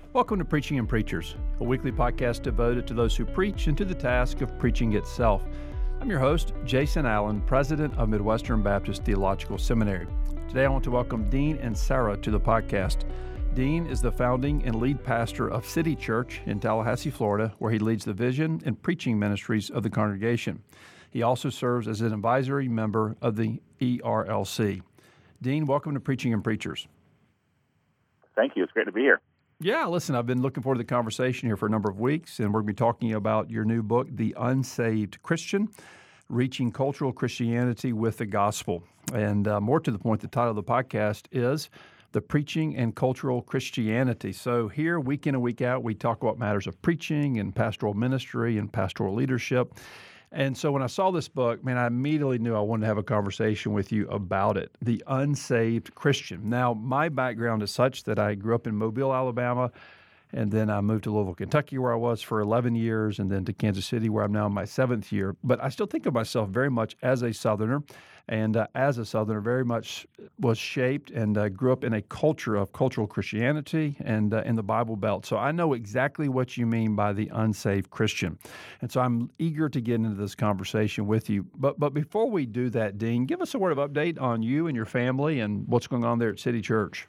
Welcome to Preaching and Preachers, a weekly podcast devoted to those who preach and to the task of preaching itself. I'm your host, Jason Allen, president of Midwestern Baptist Theological Seminary. Today I want to welcome Dean and Sarah to the podcast. Dean is the founding and lead pastor of City Church in Tallahassee, Florida, where he leads the vision and preaching ministries of the congregation. He also serves as an advisory member of the ERLC. Dean, welcome to Preaching and Preachers. Thank you. It's great to be here. Yeah, listen, I've been looking forward to the conversation here for a number of weeks, and we're going to be talking about your new book, The Unsaved Christian, Reaching Cultural Christianity with the Gospel. And more to the point, the title of the podcast is The Preaching and Cultural Christianity. So here, week in and week out, we talk about matters of preaching and pastoral ministry and pastoral leadership. And so when I saw this book, man, I immediately knew I wanted to have a conversation with you about it, The Unsaved Christian. Now, my background is such that I grew up in Mobile, Alabama, and then I moved to Louisville, Kentucky, where I was for 11 years, and then to Kansas City, where I'm now in my 7th year. But I still think of myself very much as a Southerner, and as a Southerner, very much was shaped and grew up in a culture of cultural Christianity and in the Bible Belt. So I know exactly what you mean by the unsaved Christian. And so I'm eager to get into this conversation with you. But before we do that, Dean, give us a word of update on you and your family and what's going on there at City Church.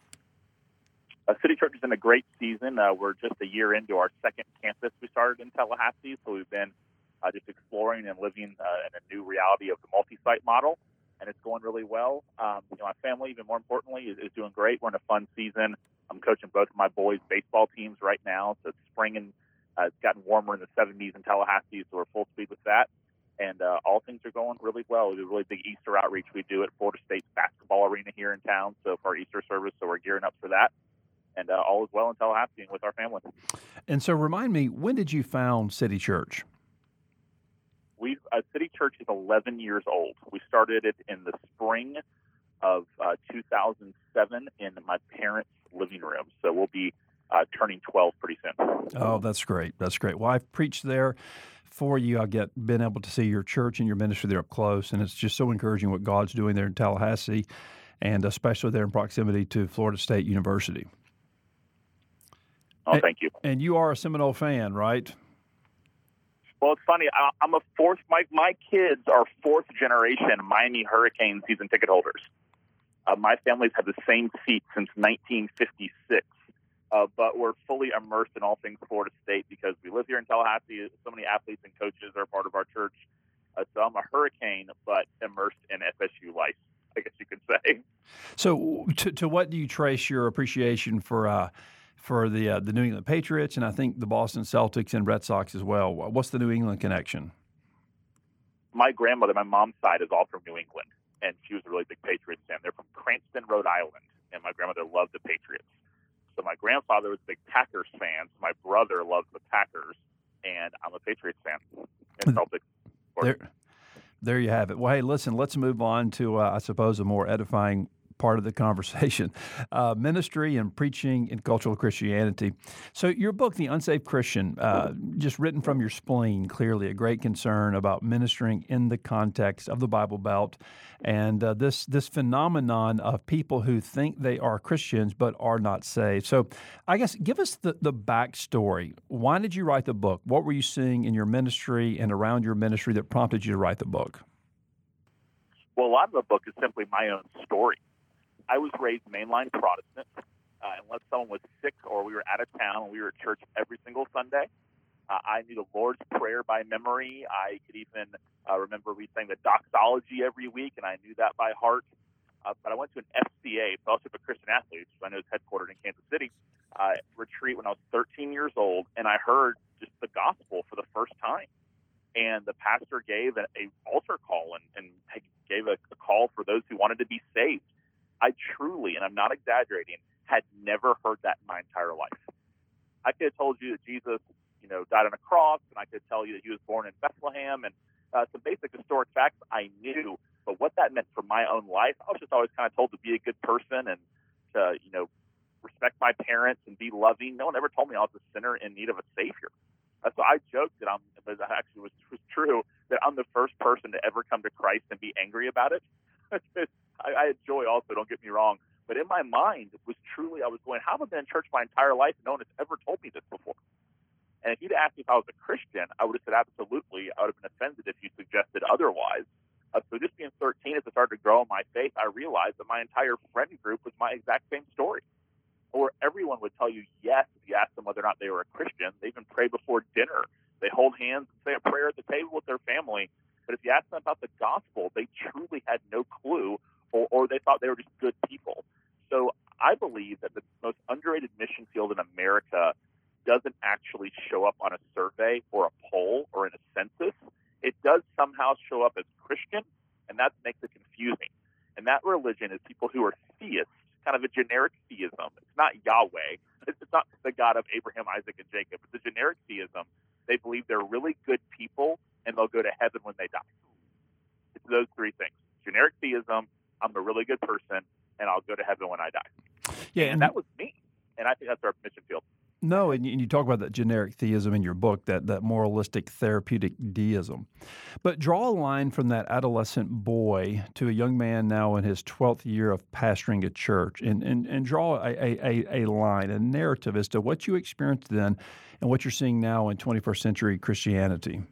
City Church is in a great season. We're just a year into our second campus we started in Tallahassee, so we've been just exploring and living in a new reality of the multi-site model, and it's going really well. My family, even more importantly, is doing great. We're in a fun season. I'm coaching both of my boys' baseball teams right now, so it's spring and it's gotten warmer in the 70s in Tallahassee, so we're full speed with that. And all things are going really well. We do a really big Easter outreach we do at Florida State's basketball arena here in town, so for our Easter service, so we're gearing up for that. And all is well in Tallahassee and with our family. And so remind me, when did you found City Church? City Church is 11 years old. We started it in the spring of 2007 in my parents' living room. So we'll be turning 12 pretty soon. Oh, that's great. That's great. Well, I've preached there for you. Been able to see your church and your ministry there up close, and it's just so encouraging what God's doing there in Tallahassee, and especially there in proximity to Florida State University. Oh, thank you. And you are a Seminole fan, right? Well, it's funny. I'm a fourth. My kids are fourth generation Miami Hurricane season ticket holders. My family's had the same seat since 1956, but we're fully immersed in all things Florida State because we live here in Tallahassee. So many athletes and coaches are part of our church. So I'm a Hurricane, but immersed in FSU life, I guess you could say. So to what do you trace your appreciation for the New England Patriots, and I think the Boston Celtics and Red Sox as well? What's the New England connection? My grandmother, my mom's side, is all from New England, and she was a really big Patriots fan. They're from Cranston, Rhode Island, and my grandmother loved the Patriots. So my grandfather was a big Packers fan. So my brother loves the Packers, and I'm a Patriots fan. And Celtics. There you have it. Well, hey, listen, let's move on to, I suppose, a more edifying part of the conversation, ministry and preaching and cultural Christianity. So your book, The Unsaved Christian, just written from your spleen, clearly a great concern about ministering in the context of the Bible Belt and this phenomenon of people who think they are Christians but are not saved. So I guess give us the backstory. Why did you write the book? What were you seeing in your ministry and around your ministry that prompted you to write the book? Well, a lot of the book is simply my own story. I was raised mainline Protestant. Unless someone was sick or we were out of town, we were at church every single Sunday. I knew the Lord's Prayer by memory. I could even remember we sang the doxology every week, and I knew that by heart. But I went to an FCA, Fellowship of Christian Athletes, which I know is headquartered in Kansas City, retreat when I was 13 years old, and I heard just the gospel for the first time. And the pastor gave an altar call and gave a call for those who wanted to be saved. I truly, and I'm not exaggerating, had never heard that in my entire life. I could have told you that Jesus, died on a cross, and I could tell you that he was born in Bethlehem, and some basic historic facts I knew. But what that meant for my own life, I was just always kind of told to be a good person and to, respect my parents and be loving. No one ever told me I was a sinner in need of a savior. So I joked that but it actually was true, that I'm the first person to ever come to Christ and be angry about it. I had joy also, don't get me wrong, But in my mind, it was truly, I was going, how have I been in church my entire life and no one has ever told me this before? And if you'd asked me if I was a Christian, I would have said absolutely. I would have been offended if you suggested otherwise. So just being 13, as I started to grow in my faith, I realized that my entire friend group was my exact same story. Or everyone would tell you yes if you asked them whether or not they were a Christian. They even pray before dinner. They hold hands and say a prayer at the table with their family. But if you asked them about the gospel, they truly had no clue, or they thought they were just good people. So I believe that the most underrated mission field in America doesn't actually show up on a survey or a poll or in a census. It does somehow show up as Christian, and that makes it confusing. And that religion is people who are theists, kind of a generic theism. It's not Yahweh. It's not the God of Abraham, Isaac, and Jacob. It's a generic theism. They believe they're really good people, and they'll go to heaven when they die. It's those three things. Generic theism, I'm a really good person, and I'll go to heaven when I die. Yeah, and that was me. And I think that's our mission field. No, and you talk about that generic theism in your book, that moralistic therapeutic deism. But draw a line from that adolescent boy to a young man now in his 12th year of pastoring a church, and draw a line, a narrative as to what you experienced then and what you're seeing now in 21st century Christianity.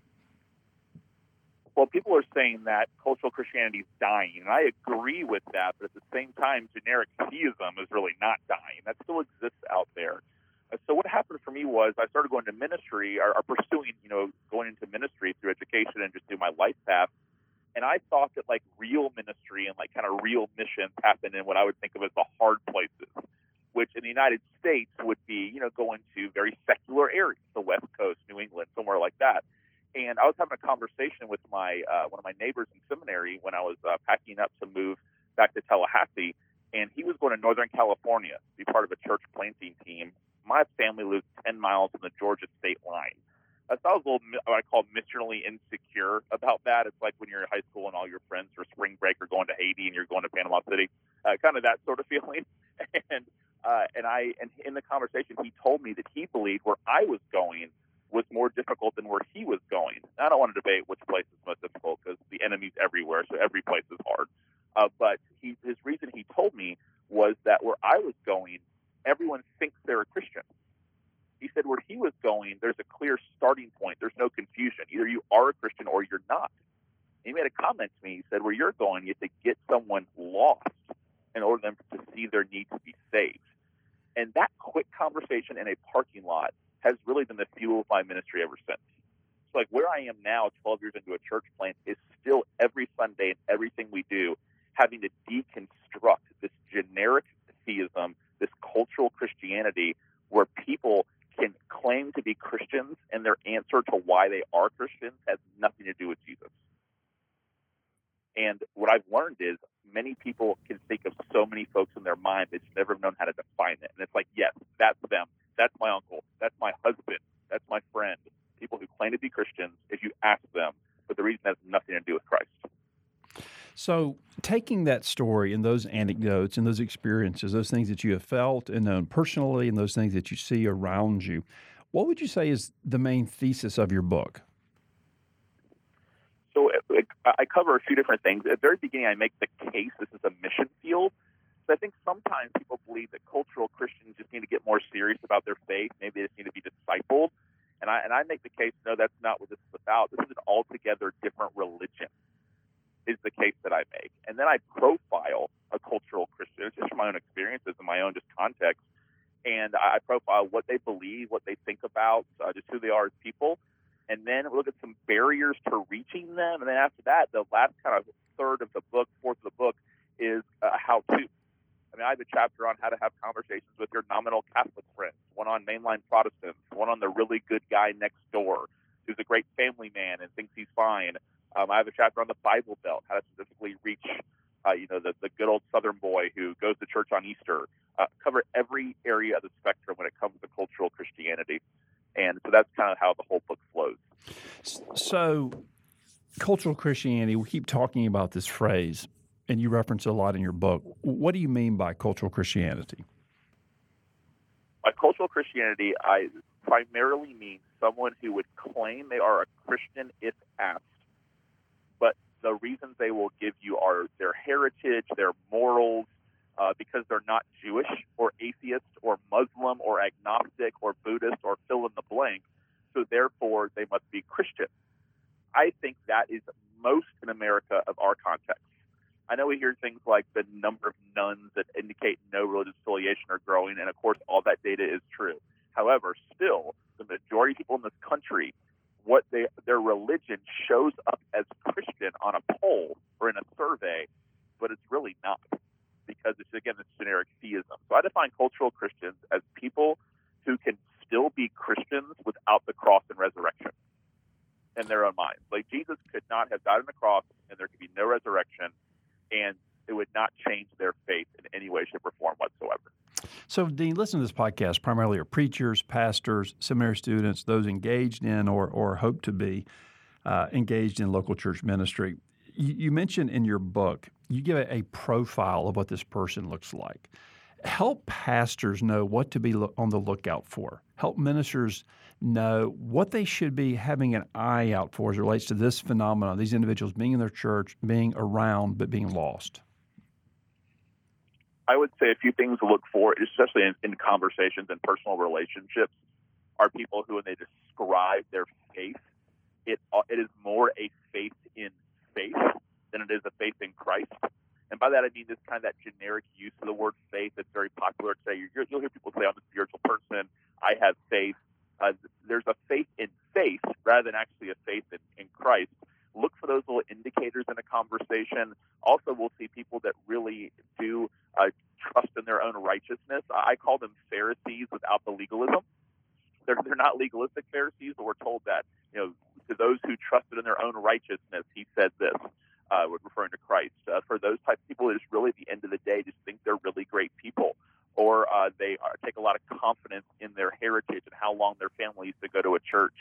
Well, people are saying that cultural Christianity is dying, and I agree with that, but at the same time, generic theism is really not dying. That still exists out there. So what happened for me was I started going to ministry, or pursuing, going into ministry through education and just through my life path. And I thought that like real ministry and like kind of real missions happen in what I would think of as the hard places, which in the United States would be, going to very secular areas, the West Coast, New England, somewhere like that. And I was having a conversation with my one of my neighbors in seminary when I was packing up to move back to Tallahassee, and he was going to Northern California to be part of a church planting team. My family lives 10 miles from the Georgia state line. So I was a little, what I call missionally insecure about that. It's like when you're in high school and all your friends for spring break are going to Haiti and you're going to Panama City, kind of that sort of feeling. And in the conversation, he told me that he believed where I was going was more difficult than where he was going. Now, I don't want to debate which place is most difficult because the enemy's everywhere, so every place is hard. But his reason he told me was that where I was going, everyone thinks they're a Christian. He said where he was going, there's a clear starting point. There's no confusion. Either you are a Christian or you're not. He made a comment to me. He said where you're going, you have to get someone lost in order for them to see their need to be saved. And that quick conversation in a parking lot has really been the fuel of my ministry ever since. So like where I am now, 12 years into a church plant, is still every Sunday and everything we do having to deconstruct this generic theism, this cultural Christianity where people can claim to be Christians and their answer to why they are Christians has nothing to do with Jesus. And what I've learned is many people can think of so many folks in their mind that's never known how to define it. And it's like, yes, that's them. That's my uncle. That's my husband. That's my friend. People who claim to be Christians, if you ask them, but the reason has nothing to do with Christ. So taking that story and those anecdotes and those experiences, those things that you have felt and known personally and those things that you see around you, what would you say is the main thesis of your book? So I cover a few different things. At the very beginning, I make the case this is a mission field. So I think sometimes people believe that cultural Christians just need to get more serious about their faith. Maybe they just need to be discipled. And I make the case, no, that's not what this is about. This is an altogether different religion, is the case that I make. And then I profile a cultural Christian, it's just from my own experiences and my own just context. And I profile what they believe, what they think about, just who they are as people. And then we look at some barriers to reaching them. And then after that, the last kind of fourth of the book is a how-to. I mean, I have a chapter on how to have conversations with your nominal Catholic friends, one on mainline Protestants, one on the really good guy next door who's a great family man and thinks he's fine. I have a chapter on the Bible Belt, how to specifically reach, the good old Southern boy who goes to church on Easter. Cover every area of the spectrum when it comes to cultural Christianity. And so that's kind of how the whole book flows. So cultural Christianity, we keep talking about this phrase, and you reference it a lot in your book. What do you mean by cultural Christianity? By cultural Christianity, I primarily mean someone who would claim they are a Christian if asked, but the reasons they will give you are their heritage, their morals, because they're not Jewish or atheist or Muslim or agnostic or Buddhist or fill in the blank, so therefore they must be Christian. I think that is most in America of our context. I know we hear things like the number of nuns that indicate no religious affiliation are growing, and of course all that data is true. However, still, the majority of people in this country, their religion shows up as Christian on a poll or in a survey, but it's really not, because it's, again, this generic theism. So I define cultural Christians as people who can still be Christians without the cross and resurrection in their own minds. Like, Jesus could not have died on the cross, and there could be no resurrection, and it would not change their faith in any way, shape, or form whatsoever. So, Dean, listen to this podcast primarily are preachers, pastors, seminary students, those engaged in or hope to be engaged in local church ministry. You mentioned in your book, you give a profile of what this person looks like. Help pastors know what to be on the lookout for. Help ministers know what they should be having an eye out for as it relates to this phenomenon, these individuals being in their church, being around, but being lost. I would say a few things to look for, especially in conversations and personal relationships, are people who, when they describe their faith, it is more a faith in faith than it is a faith in Christ. And by that, I mean this kind of that generic use of the word faith that's very popular today. You'll hear people say, I'm a spiritual person, I have faith. There's a faith in faith rather than actually a faith in Christ. Look for those little indicators in a conversation. Also, we'll see people that really do trust in their own righteousness. I call them Pharisees without the legalism. They're not legalistic Pharisees, but we're told that, to those who trusted in their own righteousness, he said this, referring to Christ. For those types of people, it is really, at the end of the day, just think they're really great people, or they take a lot of confidence in their heritage and how long their family used to go to a church.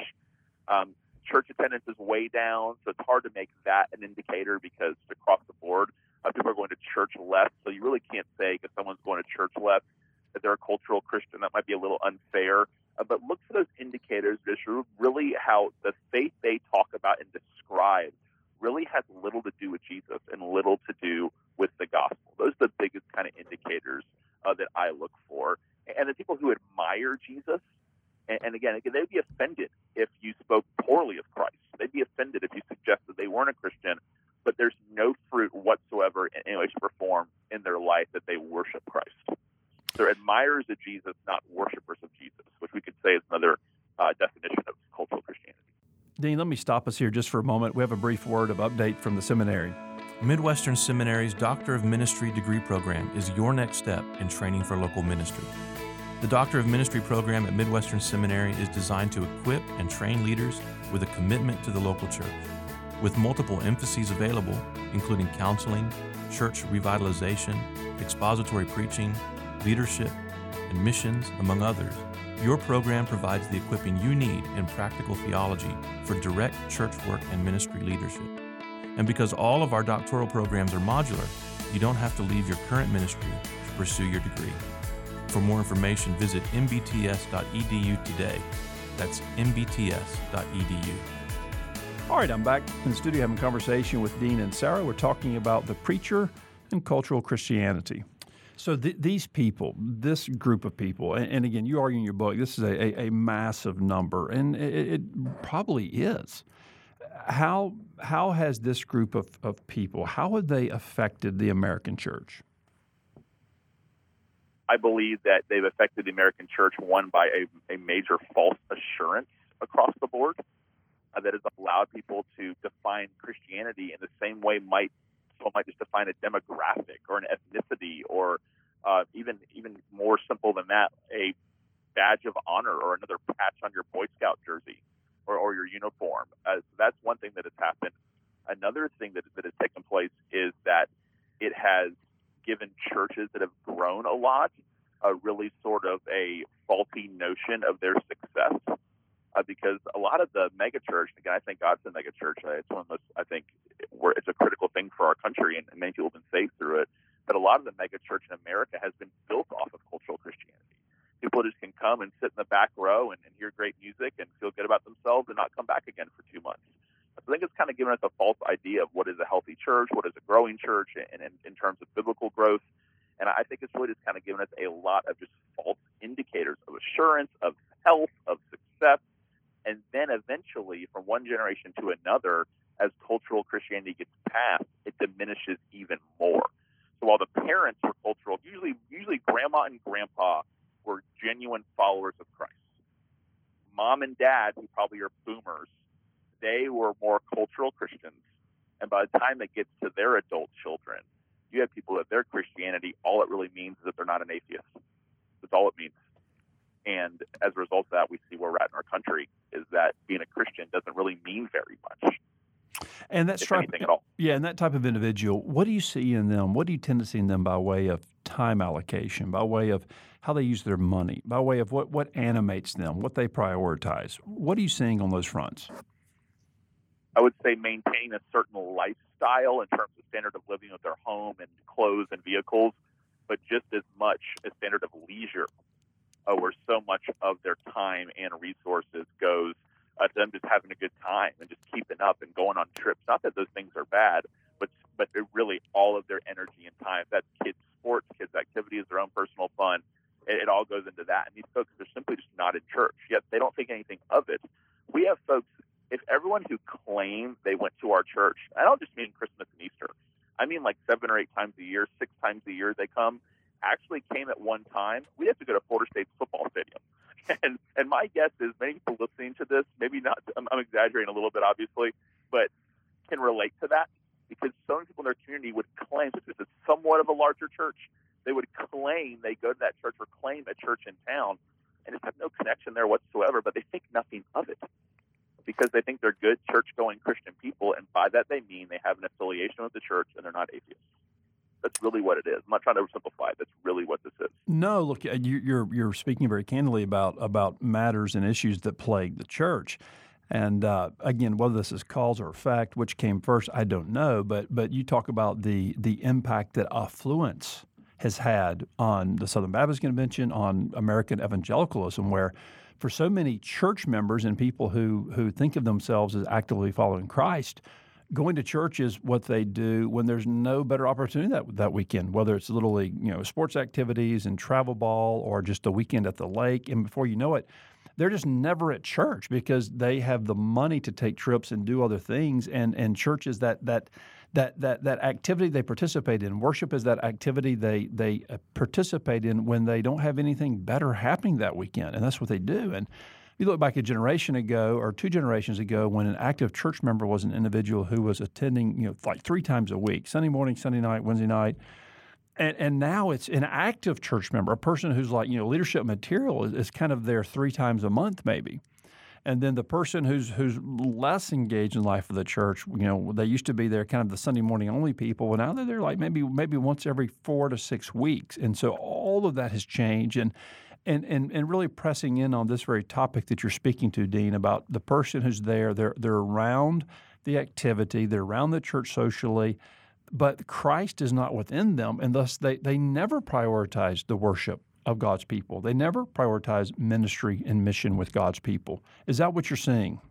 Church attendance is way down, so it's hard to make that an indicator because across the board, people are going to church less. So you really can't say because someone's going to church less that they're a cultural Christian. That might be a little unfair. But look for those indicators. There's really how the faith they talk about and describe really has little to do with Jesus and little to do with the gospel. Those are the biggest kind of indicators that I look for. And the people who admire Jesus, and again, they'd be offended if you spoke poorly of Christ. They'd be offended if you suggested they weren't a Christian, but there's no fruit whatsoever in any way, shape, or form in their life that they worship Christ. They're admirers of Jesus, not worshipers of Jesus, which we could say is another definition of cultural Christianity. Dean, let me stop us here just for a moment. We have a brief word of update from the seminary. Midwestern Seminary's Doctor of Ministry degree program is your next step in training for local ministry. The Doctor of Ministry program at Midwestern Seminary is designed to equip and train leaders with a commitment to the local church. With multiple emphases available, including counseling, church revitalization, expository preaching, leadership, and missions, among others, your program provides the equipping you need in practical theology for direct church work and ministry leadership. And because all of our doctoral programs are modular, you don't have to leave your current ministry to pursue your degree. For more information, visit mbts.edu today. That's mbts.edu. All right, I'm back in the studio having a conversation with Dean and Sarah. We're talking about the preacher and cultural Christianity. So these people, this group of people, and again, you argue in your book, this is a massive number, and it probably is. How has this group of people, how have they affected the American church? I believe that they've affected the American church, one, by a major false assurance across the board that has allowed people to define Christianity in the same way someone might just define a demographic or an ethnicity or even more simple than that, a badge of honor or another patch on your Boy Scout jersey or your uniform. So that's one thing that has happened. Another thing that has taken place is that it has given churches that have grown a lot a really sort of a faulty notion of their success. Because a lot of the megachurch, again, I think God's the megachurch. It's one of those, I think, where it's a critical thing for our country, and many people have been saved through it. But a lot of the megachurch in America has been built off of cultural Christianity. People just can come and sit in the back row and hear great music and feel good about themselves and not come back again for 2 months. I think it's kind of given us a false idea of what is a healthy church, what is a growing church, and in terms of biblical growth. And I think it's really just kind of given us a lot of just false indicators of assurance, of health, of success. And then eventually, from one generation to another, as cultural Christianity gets passed, it diminishes even more. So while the parents were cultural, usually grandma and grandpa were genuine followers of Christ. Mom and dad, who probably are boomers, they were more cultural Christians. And by the time it gets to their adult children, you have people that their Christianity, all it really means is that they're not an atheist. That's all it means. And as a result of that, we see where we're at in our country, is that being a Christian doesn't really mean very much. And that's anything at all. Yeah, and that type of individual, what do you see in them? What do you tend to see in them by way of time allocation, by way of how they use their money, by way of what animates them, what they prioritize? What are you seeing on those fronts? I would say maintaining a certain lifestyle in terms of standard of living with their home and clothes and vehicles, but just as much a standard of leisure, where so much of their time and resources goes to them just having a good time and just keeping up and going on trips. Not that those things are bad, but they're really all of their energy and time. That's kids' sports, kids' activities, their own personal fun. It all goes into that. And these folks are simply just not in church, yet they don't think anything of it. We have folks, if everyone who claims they went to our church, I don't just mean Christmas and Easter, I mean like 7 or 8 times a year, 6 times a year they come, actually came at one time, we have to go to Florida State's football stadium. And my guess is many people listening to this, maybe not, I'm exaggerating a little bit, obviously, but can relate to that, because so many people in their community would claim, this is somewhat of a larger church, they would claim they go to that church or claim a church in town, and just have no connection there whatsoever, but they think nothing of it, because they think they're good church-going Christian people, and by that they mean they have an affiliation with the church and they're not atheists. That's really what it is. I'm not trying to oversimplify it. That's really what this is. No, look, you're speaking very candidly about matters and issues that plague the church. And again, whether this is cause or effect, which came first, I don't know. But you talk about the impact that affluence has had on the Southern Baptist Convention, on American evangelicalism, where for so many church members and people who think of themselves as actively following Christ, going to church is what they do when there's no better opportunity that weekend, whether it's Little League, sports activities and travel ball, or just a weekend at the lake. And before you know it, they're just never at church because they have the money to take trips and do other things. And church is that activity they participate in. Worship is that activity they participate in when they don't have anything better happening that weekend, and that's what they do. And you look back a generation ago or 2 generations ago when an active church member was an individual who was attending, like 3 times a week, Sunday morning, Sunday night, Wednesday night. And now it's an active church member, a person who's like, leadership material is kind of there 3 times a month maybe. And then the person who's less engaged in life of the church, they used to be there kind of the Sunday morning only people. Well, now they're there like maybe once every 4 to 6 weeks. And so all of that has changed. And really pressing in on this very topic that you're speaking to, Dean, about the person who's there, they're around the activity, they're around the church socially, but Christ is not within them, and thus they never prioritize the worship of God's people. They never prioritize ministry and mission with God's people. Is that what you're seeing?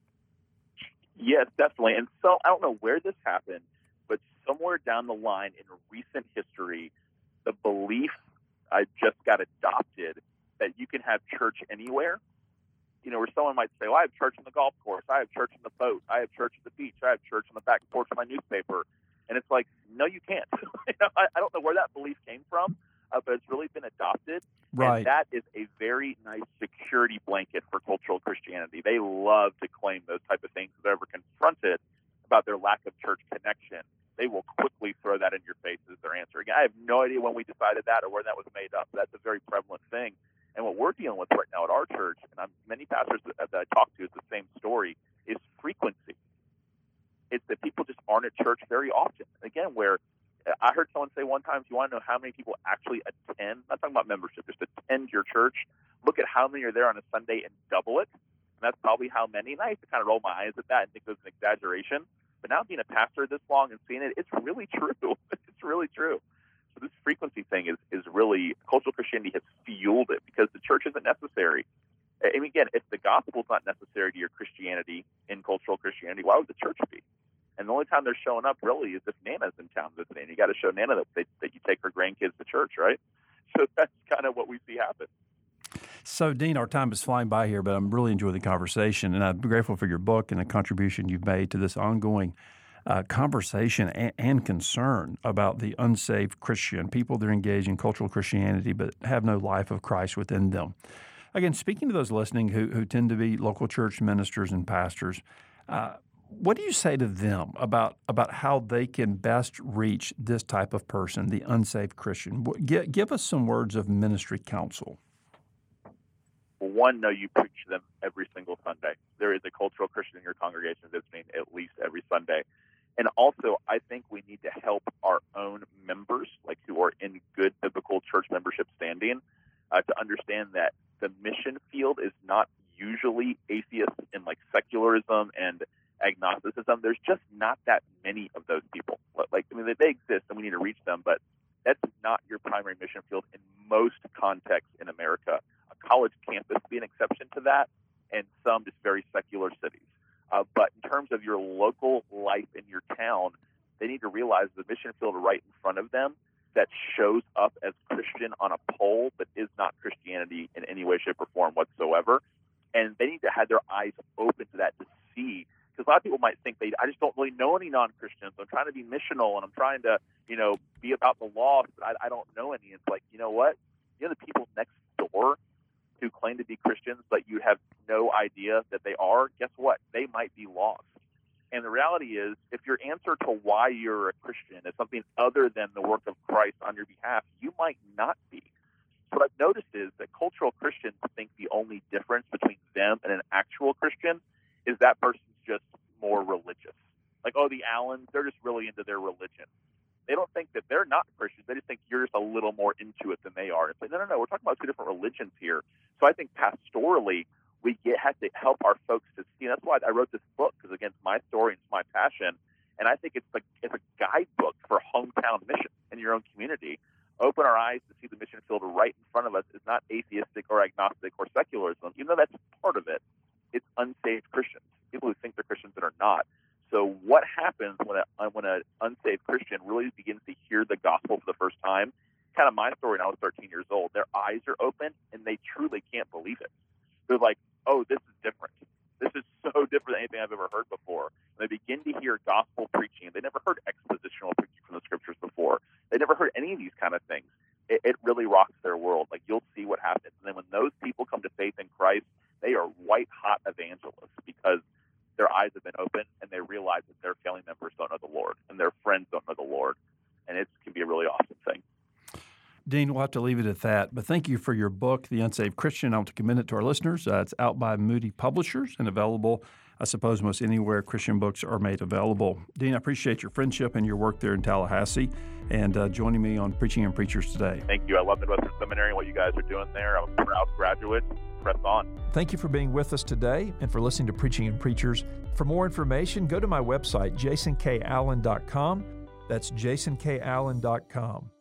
Yes, definitely. And so I don't know where this happened, but somewhere down the line in recent history, the belief I just got adopted that you can have church anywhere. Where someone might say, well, I have church on the golf course, I have church on the boat, I have church at the beach, I have church on the back porch of my newspaper. And it's like, no, you can't. I don't know where that belief came from, but it's really been adopted. Right. And that is a very nice security blanket for cultural Christianity. They love to claim those type of things. If they're ever confronted about their lack of church connection, they will quickly throw that in your face as their answer. Again, I have no idea when we decided that or where that was made up. That's a very prevalent thing. And what we're dealing with right now at our church, and many pastors that I talk to, is the same story, is frequency. It's that people just aren't at church very often. Again, where I heard someone say one time, if you want to know how many people actually attend, not talking about membership, just attend your church, look at how many are there on a Sunday and double it. And that's probably how many. And I used to kind of roll my eyes at that and think it was an exaggeration. But now being a pastor this long and seeing it, it's really true. It's really true. So this frequency thing is really, cultural Christianity has fueled it because the church isn't necessary. And again, if the gospel is not necessary to your Christianity in cultural Christianity, why would the church be? And the only time they're showing up really is if Nana's in town visiting. You got to show Nana that you take her grandkids to church, right? So that's kind of what we see happen. So, Dean, our time is flying by here, but I'm really enjoying the conversation, and I'm grateful for your book and the contribution you've made to this ongoing conversation and concern about the unsaved Christian, people that are engaged in cultural Christianity but have no life of Christ within them. Again, speaking to those listening who tend to be local church ministers and pastors, what do you say to them about how they can best reach this type of person, the unsaved Christian? Give us some words of ministry counsel. Well, one, know you preach to them every single Sunday. There is a cultural Christian in your congregation visiting at least every Sunday. And also, I think we need to help our own members, like who are in good biblical church membership standing, to understand that the mission field is not usually atheist and like secularism and agnosticism. There's just not that many of those people. They exist and we need to reach them, but that's not your primary mission field in most contexts in America. A college campus would be an exception to that, and some just very secular cities. But in terms of your local life in your town, they need to realize the mission field right in front of them that shows up as Christian on a poll but is not Christianity in any way, shape, or form whatsoever. And they need to have their eyes open to that to see, because a lot of people might think I just don't really know any non-Christians. I'm trying to be missional and I'm trying to, be about the lost, but I don't know any. It's like, you know what? The people next door who claim to be Christians, but you have no idea that they are, guess what? They might be lost. And the reality is, if your answer to why you're a Christian is something other than the work of Christ on your behalf, you might not be. So what I've noticed is that cultural Christians think the only difference between them and an actual Christian is that person's just more religious. Like, the Allens, they're just really into their religion. They don't think that they're not Christians. They just think you're just a little more into it than they are. It's like, no, we're talking about two different religions here. So I think pastorally, we have to help our folks to see. And that's why I wrote this book, because, again, it's my story and it's my passion. And I think it's a guidebook for hometown mission in your own community. Open our eyes to see the mission field right in front of us is not atheistic or agnostic or secularism. Even though that's part of it, it's unsaved Christians, people who think they're Christians that are not. So what happens when an unsaved Christian really begins to hear the gospel for the first time? Kind of my story when I was 13 years old. Their eyes are open, and they truly can't believe it. They're like, oh, this is different. This is so different than anything I've ever heard before. And they begin to hear gospel preaching. They never heard expositional preaching from the scriptures before. They never heard any of these kind of things. It really rocks their world. Like, you'll see what happens. And then when those people come to faith in Christ, they are white-hot evangelists because their eyes have been opened and they realize that their family members don't know the Lord and their friends don't know the Lord. And it can be a really awesome thing. Dean, we'll have to leave it at that. But thank you for your book, The Unsaved Christian. I want to commend it to our listeners. It's out by Moody Publishers and available, I suppose, most anywhere Christian books are made available. Dean, I appreciate your friendship and your work there in Tallahassee and joining me on Preaching and Preachers today. Thank you. I love Midwestern Seminary and what you guys are doing there. I'm a proud graduate. Press on. Thank you for being with us today and for listening to Preaching and Preachers. For more information, go to my website, jasonkallen.com. That's jasonkallen.com.